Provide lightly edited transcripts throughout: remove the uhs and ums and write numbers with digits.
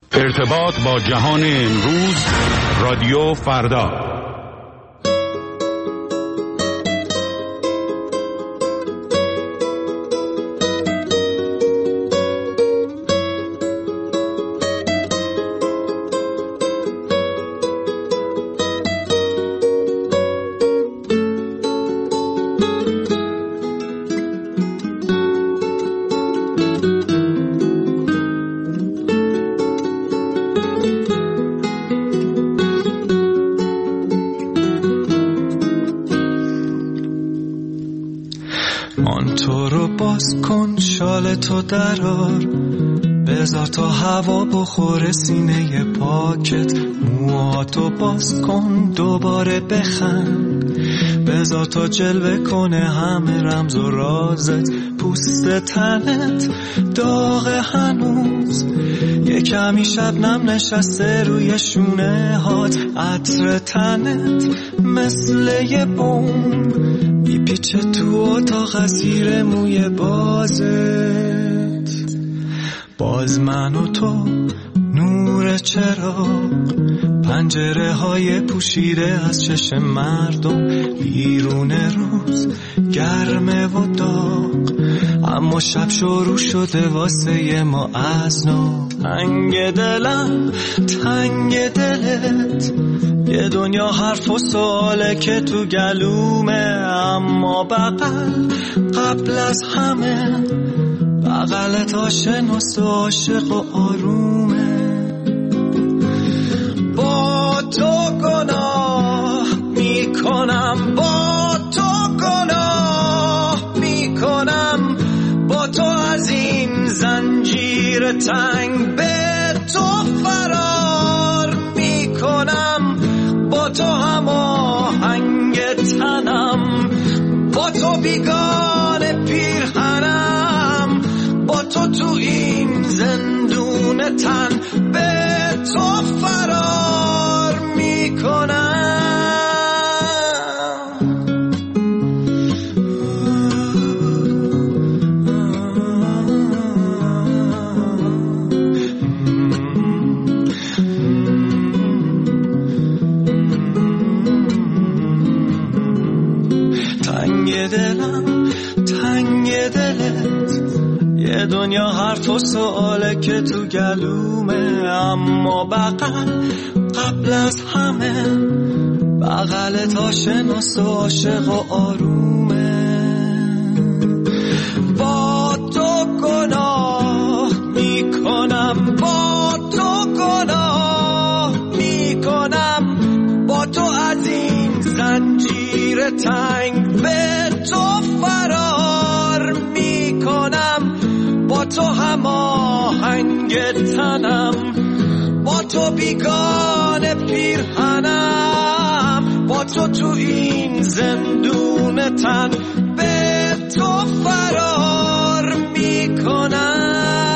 ارتباط با جهان امروز، رادیو فردا. تو درار بذار تا هوا بخوره سینه پاکت، موهاتو باز کن دوباره بخند، بذار تا جلوه کنه همه رمز و رازت، پوست تنت داغ هنوز، یه کمی شبنم نشسته روی شونه هات، عطر تنت مثل یه بوم میپیچه تو اتاق زیر موی بازت، باز من و تو نور چراغ، پنجره های پوشیده از چشم مردم، بیرون روز گرمه و داغ، اما شب شروع شده واسه ما از نو، تنگ دلم تنگ دلت، یه دنیا حرف و سواله که تو گلومه، اما بغل قبل از همه بغلت آشناست و عاشق و آرومه، با تو گناه میکنم، با تو گناه میکنم، با تو از این زنجیر تنگ به تو فرار میکنم، با تو هماهنگ تنم، با تو بیگانه پیرهنم، با تو تو این زندون تن به تو فرار میکنم. تنگ دلم تنگ دلت، یه دنیا حرف و سواله که تو گلومه، اما بغل قبل از همه بغلت آشناست و عاشق و آرومه، با تو گناه میکنم، با تو گناه میکنم، با تو از این زنجیر تنگ به تو فرار میکنم، با تو هماهنگ تنم، با تو بیگانه پیرهنم، با تو تو این زندون تن به تو فرار میکنم.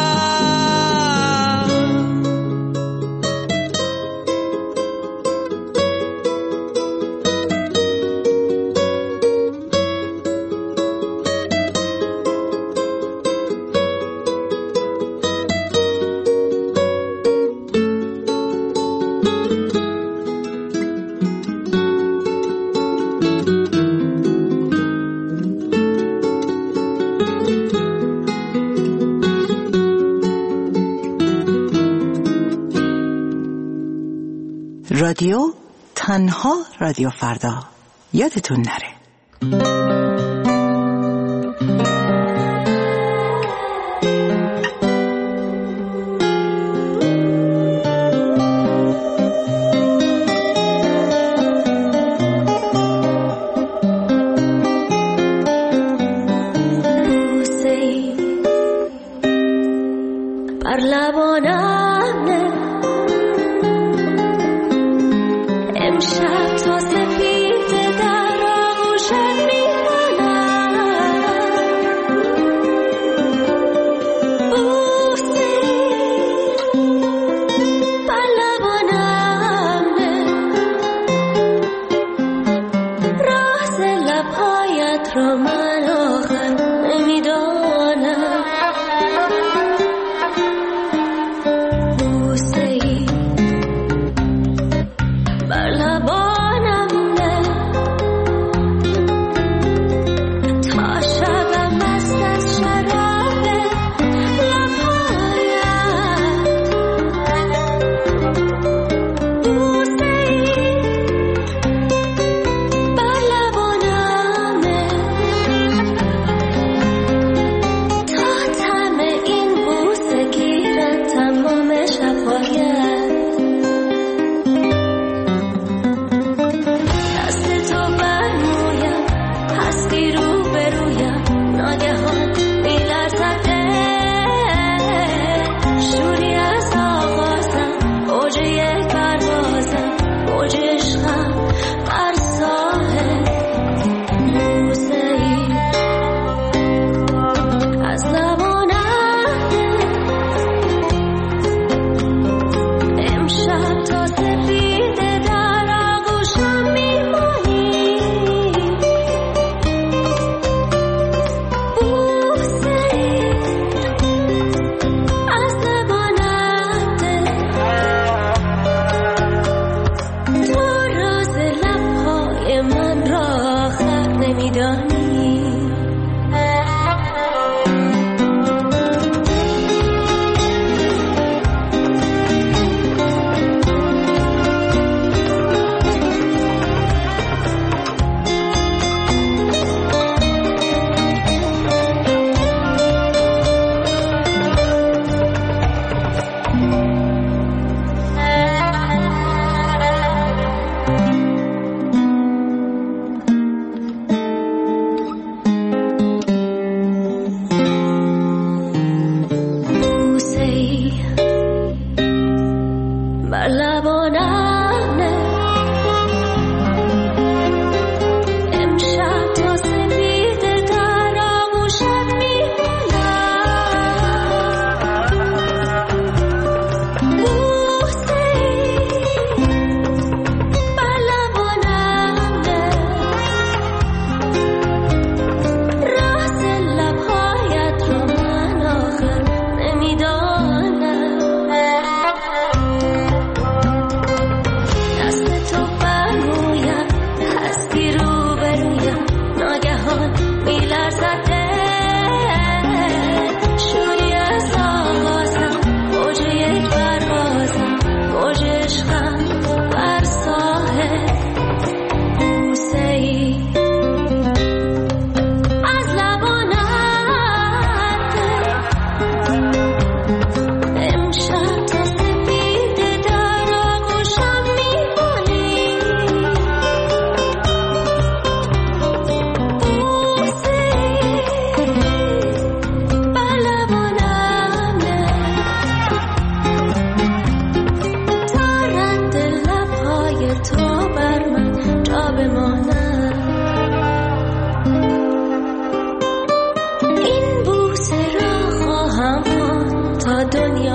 رادیو تنها رادیو فردا، یادتون نره. say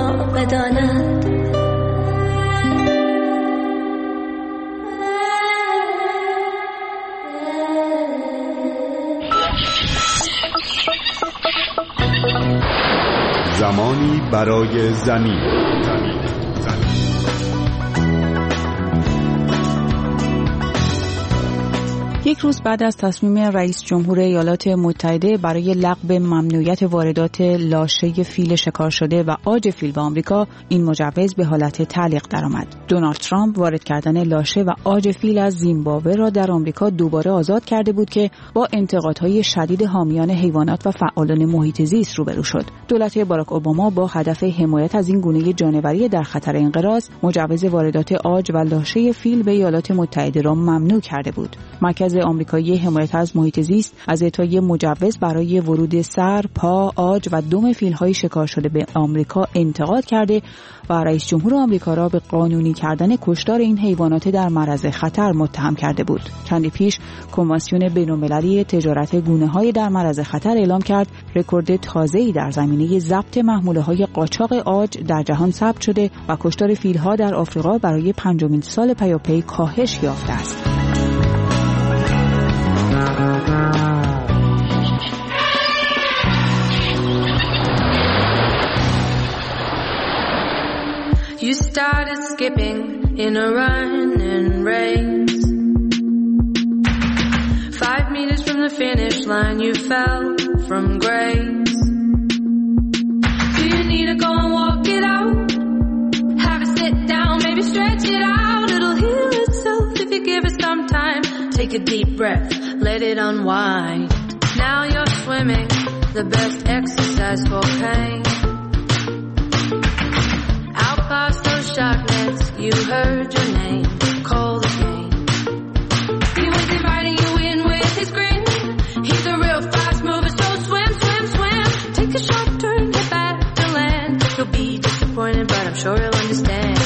ما بداند. زمانی برای زمین. یک روز بعد از تصمیم رئیس جمهور ایالات متحده برای لغو ممنوعیت واردات لاشه فیل شکار شده و عاج فیل به آمریکا، این مجوز به حالت تعلیق درآمد. دونالد ترامپ وارد کردن لاشه و عاج فیل از زیمبابوه را در آمریکا دوباره آزاد کرده بود که با انتقادهای شدید حامیان حیوانات و فعالان محیط زیست روبرو شد. دولت باراک اوباما با هدف حمایت از این گونه جانوری در خطر انقراض، مجوز واردات عاج و لاشه فیل به ایالات متحده را ممنوع کرده بود. مرکز آمریکایی حمایت از محیط زیست از اعطای مجوز برای ورود سر، پا، عاج و دم فیل‌های شکار شده به آمریکا انتقاد کرده و رئیس جمهور آمریکا را به قانونی کردن کشتار این حیوانات در معرض خطر متهم کرده بود. چندی پیش کنوانسیون بین‌المللی تجارت گونه‌های در معرض خطر اعلام کرد رکورد تازه‌ای در زمینه ضبط محموله‌های قاچاق عاج در جهان ثبت شده و کشتار فیل‌ها در آفریقا برای 5مین سال پیاپی کاهش یافته است. You started skipping in a running race. 5 meters from the finish line, you fell from grace. Do you need to go and walk it out? Have a sit down, maybe stretch it out. It'll heal itself if you give it some time. Take a deep breath, let it unwind. Now you're swimming, the best exercise for pain. Out past those shark nets, you heard your name, call the game. He was inviting you in with his grin. He's a real fast mover, so swim, swim, swim. Take a sharp turn, get back to land. You'll be disappointed, but I'm sure you'll understand.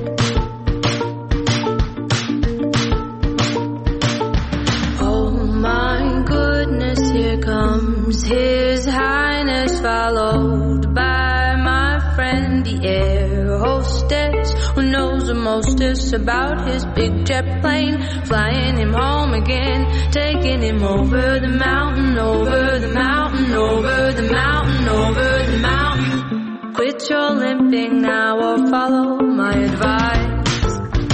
Here comes His Highness, followed by my friend, the air hostess, who knows the mostest about his big jet plane, flying him home again, taking him over the mountain, over the mountain, over the mountain, over the mountain. Quit your limping now or follow my advice.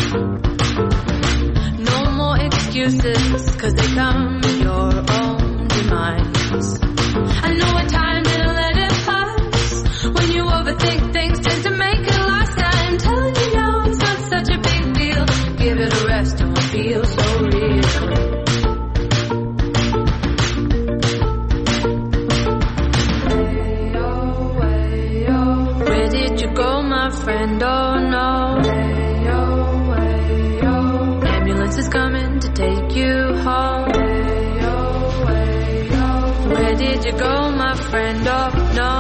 No more excuses, 'cause they come with your own demise. I know a time didn't let it pass. When you overthink things, tend to make it last. I'm telling you now, it's not such a big deal. Give it a rest, it won't feel so real. Where did you go, my friend? Oh no. Ambulance is coming to take you home. Where did you go, my friend? Oh no.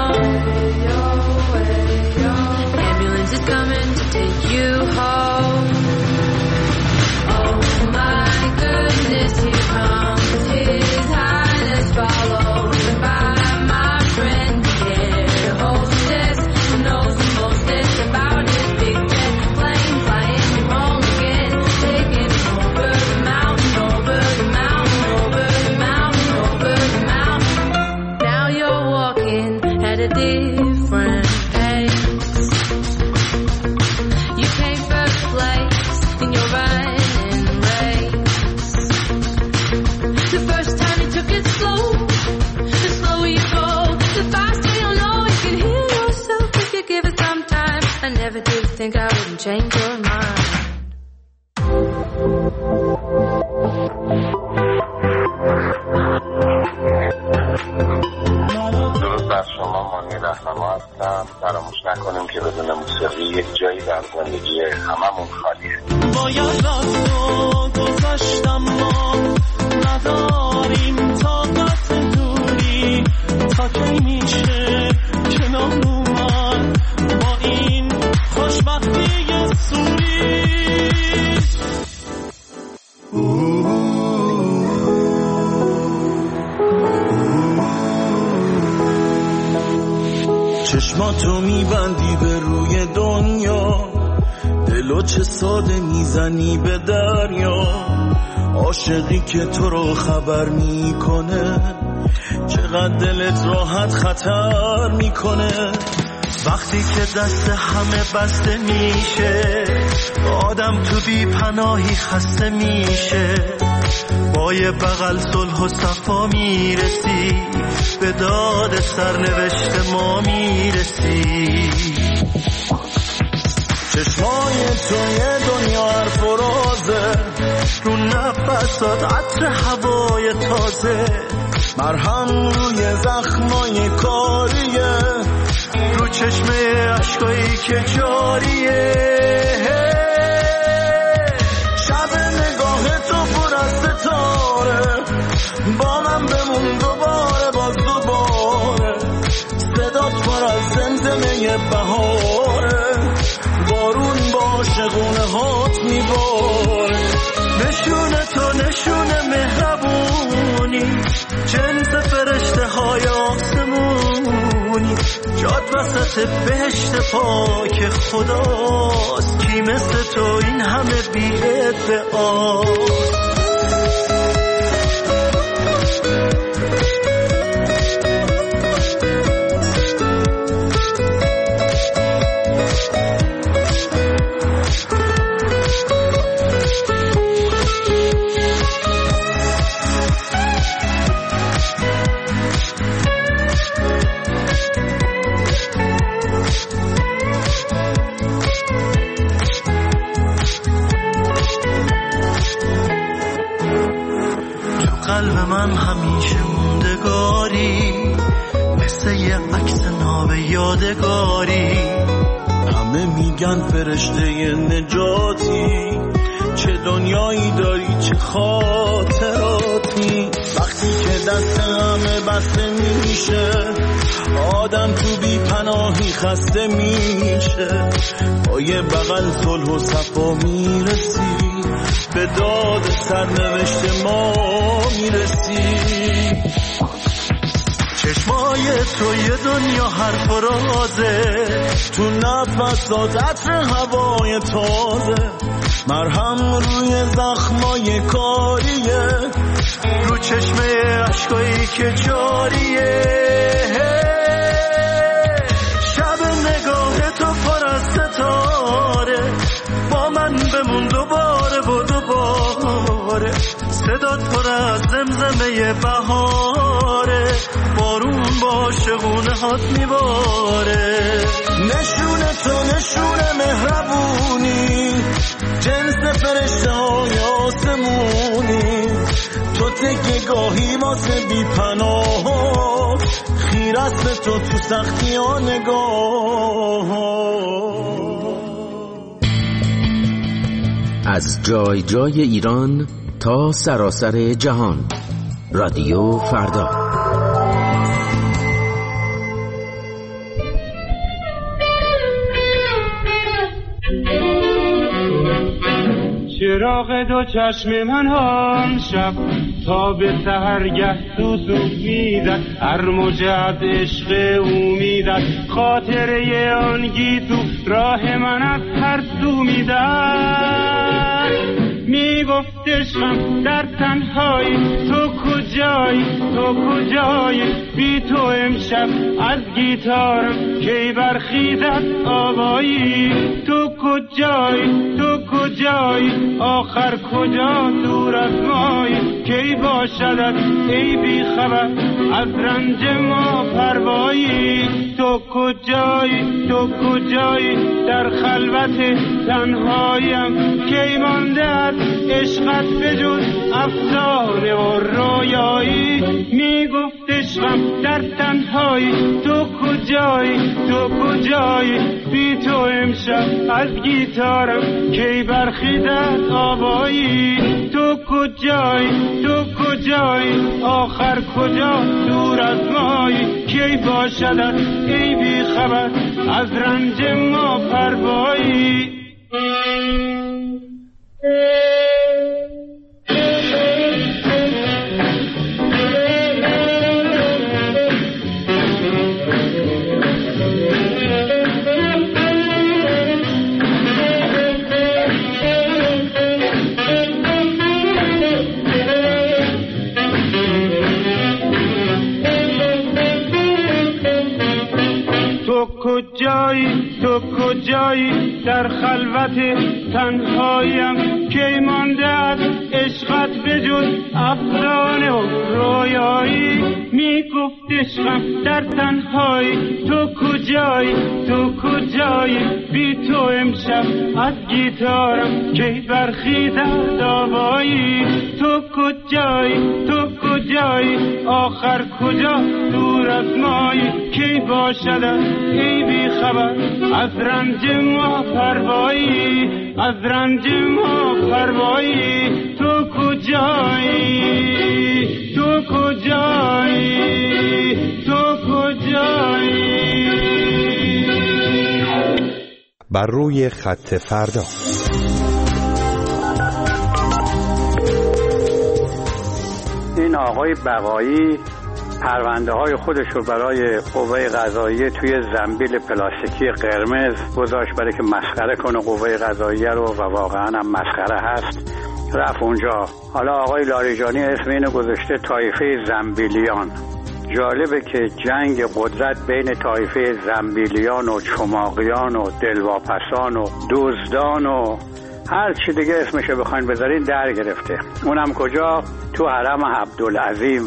Ambulance is coming to take you home. Oh my goodness, here comes His Highness, followed by my friend, the air hostess, who knows the mostest about his big jet plane, flying him home again, taking him over the mountain, over the mountain, over the mountain, over the mountain. Now you're walking at a different pace. You came first place in your running race. The first time you took it slow, the slower you go, the faster you'll know you can heal yourself if you give it some time. I never did think I wouldn't change your mind. شما هستم. فراموش نکنیم که بدون موسیقی یک جایی در زندگی هممون خالیه. باید رفت و گذاشتم ما نداریم طاقت دوری تا کی میشه کنار اومد با این خوشبختی سوری. چشماتو میبندی به روی تو چه ساده میزنی به دریا، عاشقی که تو رو خبر میکنه، چقدر دلت راحت خطر میکنه. وقتی که دست همه بسته میشه، آدم تو بی پناهی خسته میشه. با یه بغل صلح و صفا میرسی، به داد سرنوشت ما میرسی. چشمای تو یه دنیا حرف و رازه، رو نفسات عطر هوای تازه، مرهم روی زخمای کاریه، رو چشمه عشقایی که جاریه. شب نگاه تو پر از ستاره، با من بمون دوباره باز دوباره. صدات پر از زمزمه بهاره، بارون با شگونه هات میباره. نشونه تو نشونه مهربونی، جنس فرشته های آسمونی. جاد وسط بهشت پاک خداست، کی مثل تو این همه بی ادعاست. قلب من همیشه موندگاری، مثل یه عکس ناب یادگاری. همه میگن فرشته نجاتی، چه دنیایی داری چه خاطراتی. وقتی که دست همه بسته میشه، آدم تو بی پناهی خسته میشه. با یه بغل صلح و صفا میرسی، به داد سرنوشت ما میرسی. چشمای تو یه دنیا حرف و رازه، تو نفسات عطر هوای تازه، مرهم روی زخمای کاریه، رو چشمه عشقایی که جاریه. شب نگاه تو پر از ستاره، با من بمون دوباره و دوباره. صدات پر از زمزمه بهاره، بارون با شگونه هات میباره. نشونه تو نشونه مهربونی، جنس فرشته های آسمونی. تو تکه گاهی واسه بی پناه، خیرست به تو سختی ها نگاه. از جای جای ایران تا سراسر جهان، رادیو فردا. چراغ دو چشم من هم شب تا به سحرگه سوسو میزد، هر موج از عشق او میزد. خاطره آن گیسو راه من از هر سو میزد. میگفت عشقم در تنهایی، تو کجایی تو کجایی. بی تو امشب از گیتارم کی برخیزد آوایی. تو کجایی تو کجایی، آخر کجا دور از مایی. کی باشدت ای بی خبر از رنج ما پروایی. تو کجایی تو کجایی، در خلوت تنهاییم کی مانده از عشقت بجز افسانه و رویایی. میگفت عشقم در تنهایی، تو کجایی تو کجایی. بی تو امشب از گیتارم کی برخیزد آوایی. تو کجایی تو کجایی، آخر کجا دور از مایی. کی باشدت ای بی خبر از رنج ما پروایی. کجایی در خلوت تنهاییم کی مانده از عشقت بجز افسانه و رویایی میگفت عشقم در تنهایی تو کجایی تو کجایی بی تو امشب از گیتارم کی برخیزد آوایی تو کجایی تو کجایی آخر کجا دور از مایی کی باشد ای بی خبر از رنج ما پروایی از رنج ما پروایی تو کجایی تو کجایی تو کجایی بر روی خط فردا. این آقای بقایی پرونده های خودش رو برای قوه قضاییه توی زنبیل پلاستیکی قرمز گذاشت برای که مسخره کنه قوه قضاییه رو و واقعا هم مسخره هست. رفت اونجا. حالا آقای لاریجانی اسم اینو گذاشته طایفه زنبیلیان. جالبه که جنگ قدرت بین طایفه زنبیلیان و چماقیان و دلواپسان و دزدان و هر چی دیگه اسمشو بخواین بذارین در گرفته. اونم کجا؟ تو حرم عبدالعظیم.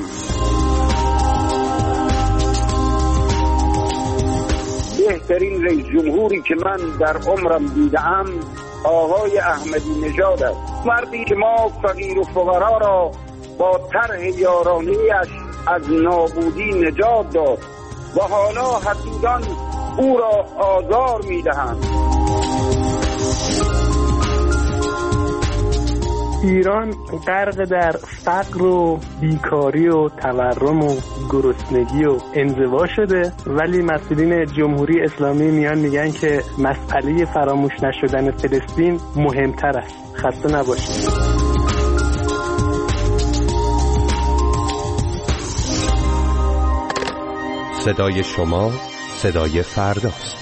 بهترین رئیس جمهوری که من در عمرم دیدم آقای احمدی نژاد است. مردی که ما فقیر و فقرا را با طرح یارانه‌ایش از نابودی نجات داد و حالا حسودان او را آزار می‌دهند. ایران غرق در فقر و بیکاری و تورم و گرسنگی و انزوا شده، ولی مسئولین جمهوری اسلامی میان میگن که مسئله فراموش نشدن فلسطین مهمتر است. خسته نباشید. صدای شما صدای فرداست.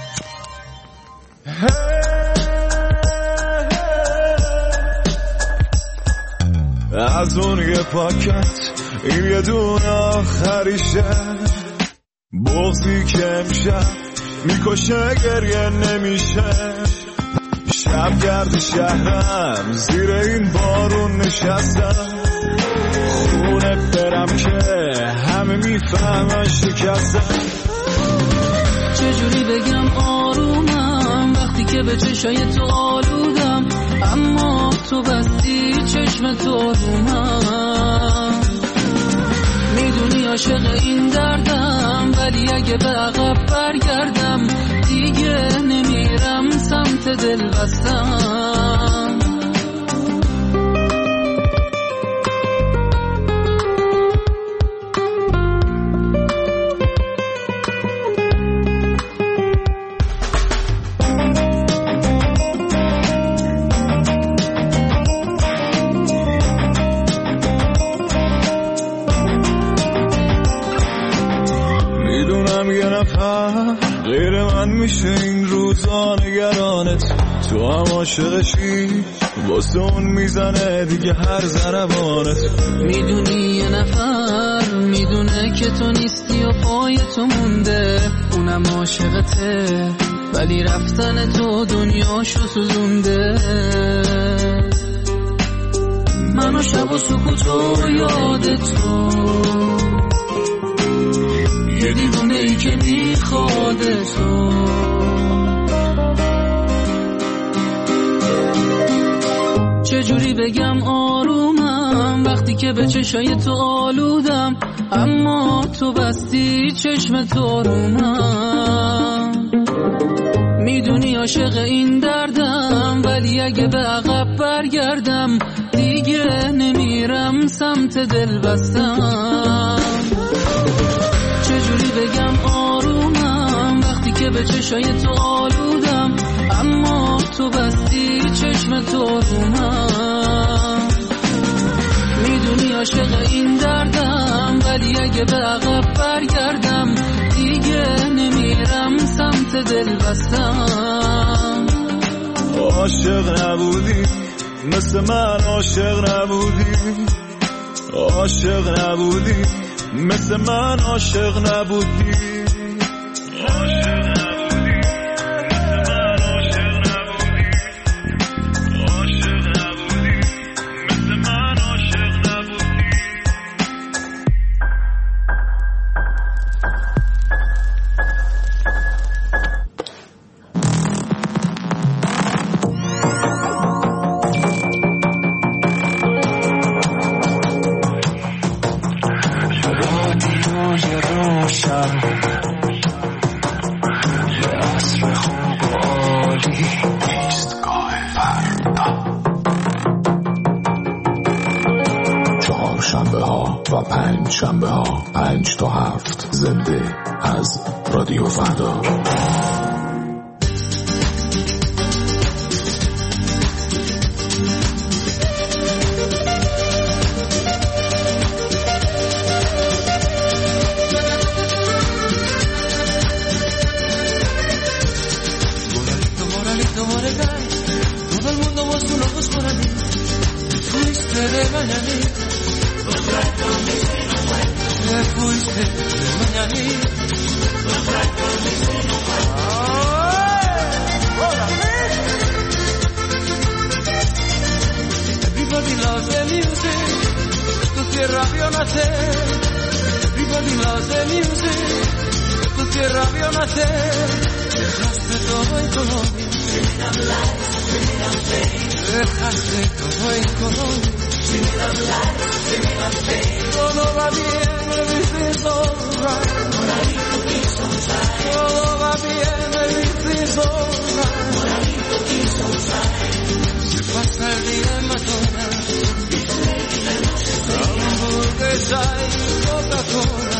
از اون یه پاکت این یه دونه آخریشه، بغضی که امشب میکشه گریه نمیشه. شب گرد شهرم زیر این بارون نشستم، خونه برم که همه میفهمن شکستم. چجوری بگم آرومم وقتی که به چشای تو آلودم، اما تو بستی چشم تو رو من. میدونی عاشق این دردم، ولی اگه به عقب برگردم دیگه نمیرم سمت دل بستم. غیر من میشه این روزا نگرانت، تو هم عاشقشی واسه اون میزنه دیگه هر ضربانت. میدونی یه نفر میدونه که تو نیستی و پای تو مونده، اونم عاشقته ولی رفتن تو دنیاشو سوزونده. منو شب و سکوت و یاد تو، یه دیوونه ای که میخواد تو. چجوری بگم آرومم وقتی که به چشای تو آلودم، اما تو بستی چشم تو رو من. میدونی عاشق این دردم، ولی اگه به عقب برگردم دیگه نمیرم سمت دل بستم. چجوری بگم آرومم وقتی که به چشای تو آلودم، اما تو بستی چشم تو رو من. میدونی عاشق این دردم، ولی اگه به عقب برگردم دیگه نمیرم سمت دل بستم. عاشق نبودی مثل من، عاشق نبودی، عاشق نبودی مثل من، عاشق نبودی، عاشق نبودی مثل من، و 5 شنبه ها 5 تا 7 زنده از رادیو فردا. Everybody loves the music, tu tierra vio nacer. Everybody loves the music, tu tierra vio nacer. Dejaste todo en Colombia, dejaste todo en Colombia. Todo va bien, everything's alright. Todo va bien, everything's alright. Se pasa el día en McDonald's, hamburguesa y Coca-Cola.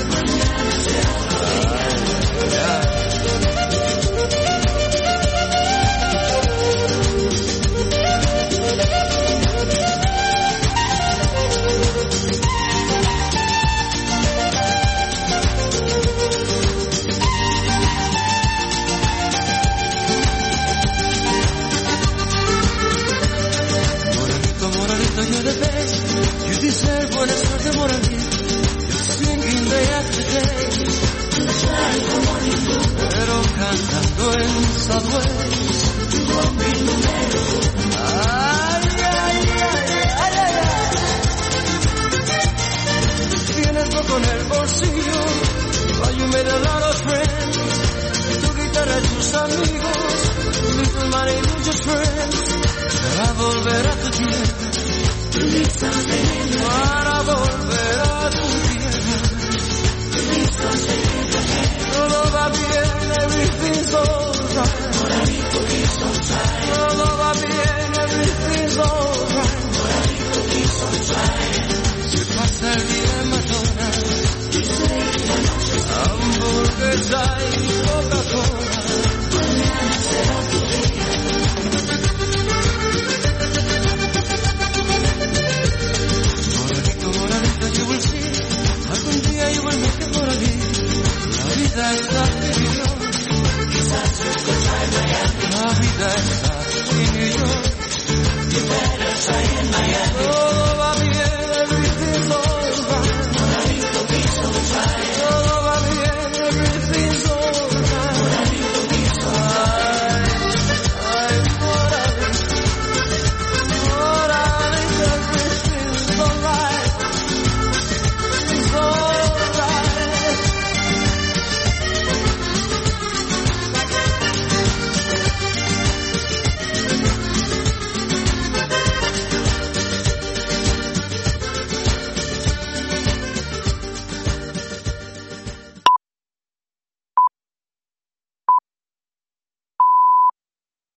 You're the best, you deserve buenas tardes, Moralito. You're singing day after day, pero cantando en Southwest. Ay, ay, ay, ay, ay, ay. Tienes poco en el bolsillo, but you made a lot of friends. Tu guitarra y tus amigos, little money, muchos friends. Para volver a tu tierra, para volver a tu tierra. Todo va bien, everything's alright. Todo va bien, everything's alright. Se pasa el día en McDonald's, hamburguesa y Coca-Cola. Mañana será tu día. You will see, algún día you will make it for a day. La vida es la vida. La vida es